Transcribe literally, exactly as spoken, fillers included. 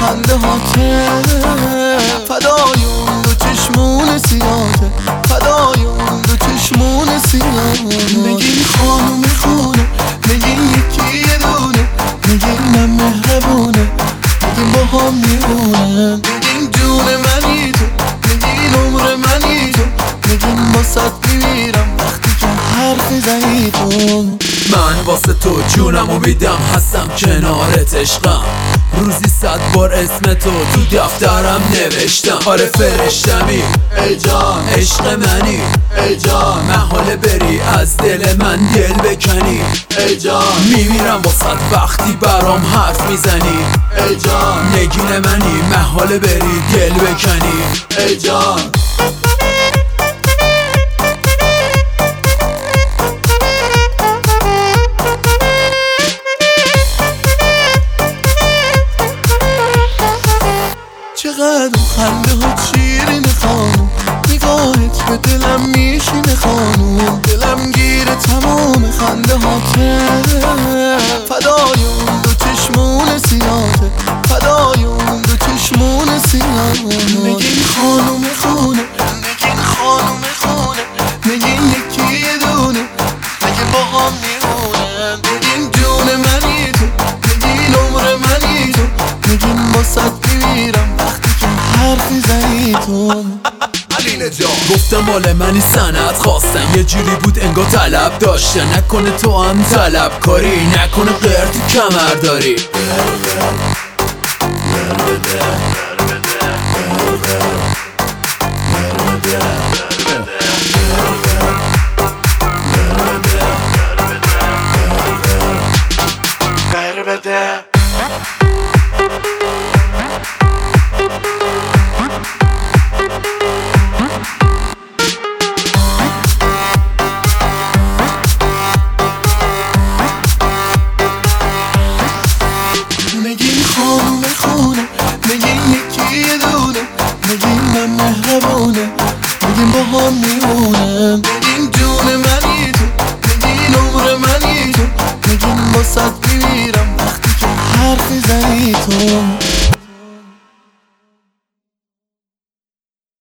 خنده هاته، فدای اون دو چشمون سیاته، فدای اون دو چشمون سیاته. نگین خانوم خونه، نگین یکی یه دونه، نگین من مهربونه، نگین با هم میمونم، نگین جون منی تو، نگین عمر منی تو، نگین با صد میمیرم وقتی که حرف زنی تو. من واسه تو جونمو میدم، هستم کنارت عشقم، روزی صد بار اسم تو تو دفترم نوشتم. آره فرشتمی ای جان، عشق منی ای جان، محاله بری از دل من دل بکنی ای جان. میمیرم واسه وقتی برام حرف میزنی ای جان، نگین منی محاله بری دل بکنی ای جان. چقدر خنده ها شیرین خانوم، نگاهت به دلم میشینه خانوم، دلم گیره تمام خنده هاته، فدای اون دو چشمون سیاته، فدای اون دو چشمون سیاته. نگین خانوم خونه، نگین خانوم خونه، نگین یکی یه دونه، نگین با هم میمونن، نگین جون منی تو، نگین عمر منی تو، نگین با صد میمیرم وقتی که حرفی زنی تو. گفتم مال منی سند خواستم، یه جوری بود انگار طلب داشتن، نکنه تو هم طلب کاری، نکنه قرتی کمر داری. نگین خانوم خونه، نگین یکی یه دونه، نگین من مهربونه، نگین با هم میمونم، نگین جون منی تو، نگین عمر منی تو، نگین با صد میمیرم وقتی که حرفی زنی تو.